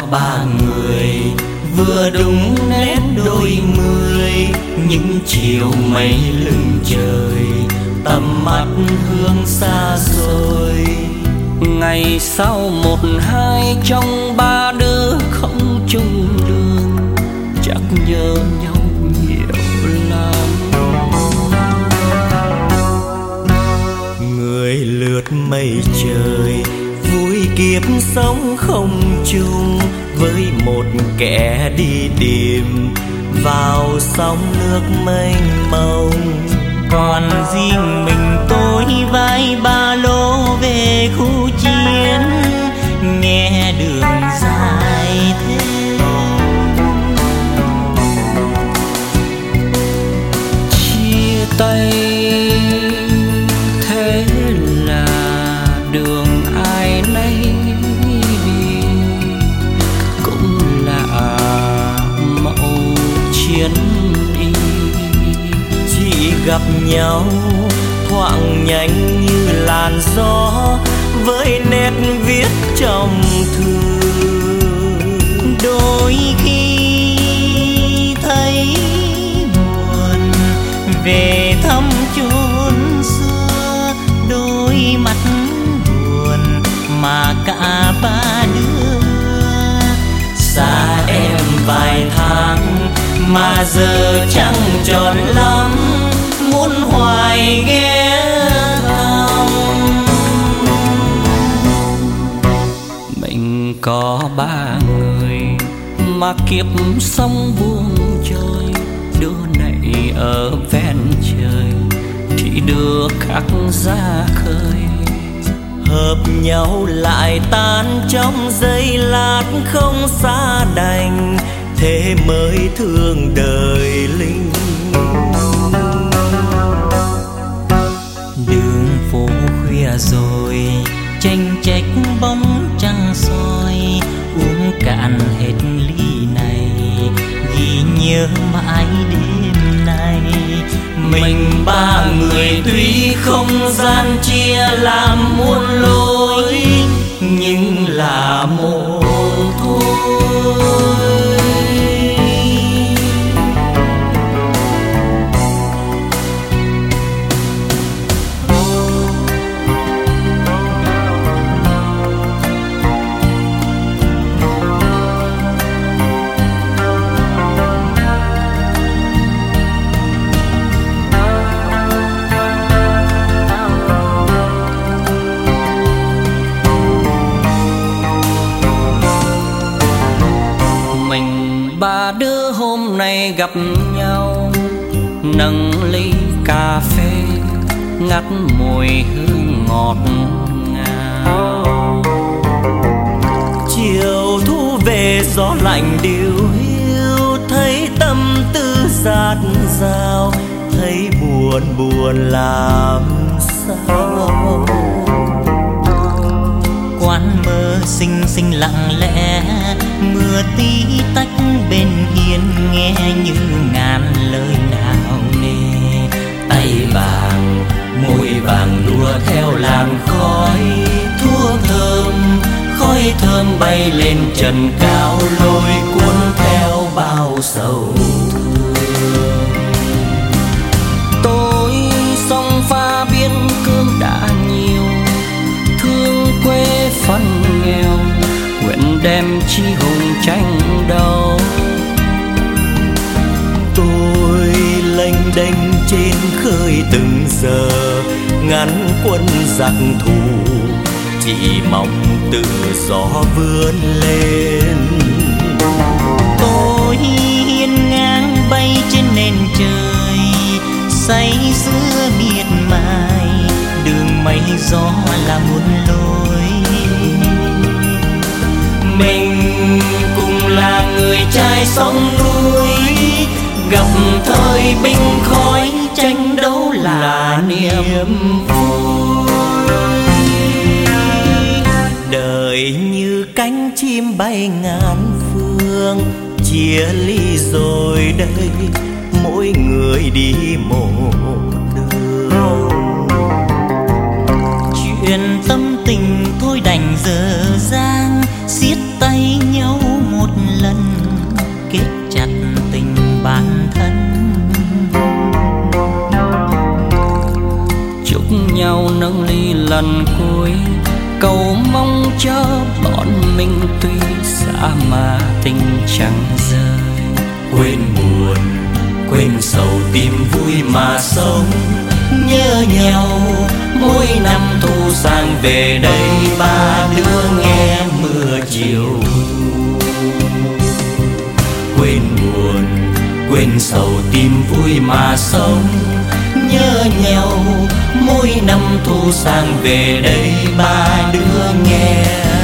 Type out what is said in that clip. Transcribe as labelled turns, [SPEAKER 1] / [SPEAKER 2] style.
[SPEAKER 1] ba người vừa đúng nét đôi mươi, những chiều mây lưng trời tầm mắt hướng xa xôi.
[SPEAKER 2] Ngày sau một hai trong ba đứa không chung đường, chắc nhớ nhau nhiều lắm.
[SPEAKER 1] Người lướt mây trời vui kiếp sống không chung, với một kẻ đi tìm vào sóng nước mênh mông.
[SPEAKER 3] Còn riêng mình tôi vai ba lô về khu chiến, nghe đường dài thế.
[SPEAKER 2] Chia tay thế là đường ai nấy đi, cũng là mẫu chiến đi.
[SPEAKER 1] Chỉ gặp nhau thoáng nhanh như làn gió, với nét viết trong thư.
[SPEAKER 3] Đôi khi thấy buồn về thăm chốn xưa, đôi mắt buồn mà cả ba đứa.
[SPEAKER 1] Xa em vài tháng mà giờ chẳng tròn lắm, muốn hoài ghé thăm.
[SPEAKER 2] Mình có ba người mà kiếp sống buông trôi, đứa này ở ven trời thì đứa khác ra khơi.
[SPEAKER 1] Hợp nhau lại tan trong giây lát không xa đành, thế mới thương đời linh.
[SPEAKER 3] Đường phố khuya rồi chênh chách bóng trăng soi, uống cạn hết ly này ghi nhớ mãi đêm nay.
[SPEAKER 1] Mình ba người tuy không gian chia làm muôn lối, nhưng là một thôi.
[SPEAKER 2] Ba đứa hôm nay gặp nhau, nâng ly cà phê ngắt mùi hương ngọt ngào.
[SPEAKER 1] Chiều thu về gió lạnh điêu hiu, thấy tâm tư dạt dào, thấy buồn buồn làm sao.
[SPEAKER 3] Quán mơ xinh xinh lặng lẽ, mưa tí tách bên hiên nghe như ngàn lời nào nề.
[SPEAKER 1] Tay vàng môi vàng đua theo làn khói thuốc thơm, khói thơm bay lên trần cao, lôi cuốn theo bao sầu thương.
[SPEAKER 2] Tôi sông pha biên cương đã nhiều, thương quê phần nghèo, nguyện đem chi hùng tranh đấu.
[SPEAKER 1] Tôi lênh đênh trên khơi từng giờ, ngăn quân giặc thù, chỉ mong tự do vươn lên.
[SPEAKER 3] Tôi hiên ngang bay trên nền trời, say sưa miệt mài, đường mây gió là muôn lối.
[SPEAKER 1] Mình cùng là người trai sông núi, gặp thời binh khói, tranh đấu là niềm vui. Đời như cánh chim bay ngàn phương, chia ly rồi đây mỗi người đi một đường.
[SPEAKER 3] Chuyện tâm tình thôi đành dở dang, siết tay nhau
[SPEAKER 2] nâng ly lần cuối, cầu mong cho bọn mình tuy xa mà tình chẳng rời.
[SPEAKER 1] Quên buồn, quên sầu, tìm vui mà sống, nhớ nhau mỗi năm thu sang về đây ba đứa nghe mưa chiều thu. Quên buồn, quên sầu, tìm vui mà sống, nhớ nhau mỗi năm thu sang về đây ba đứa nghe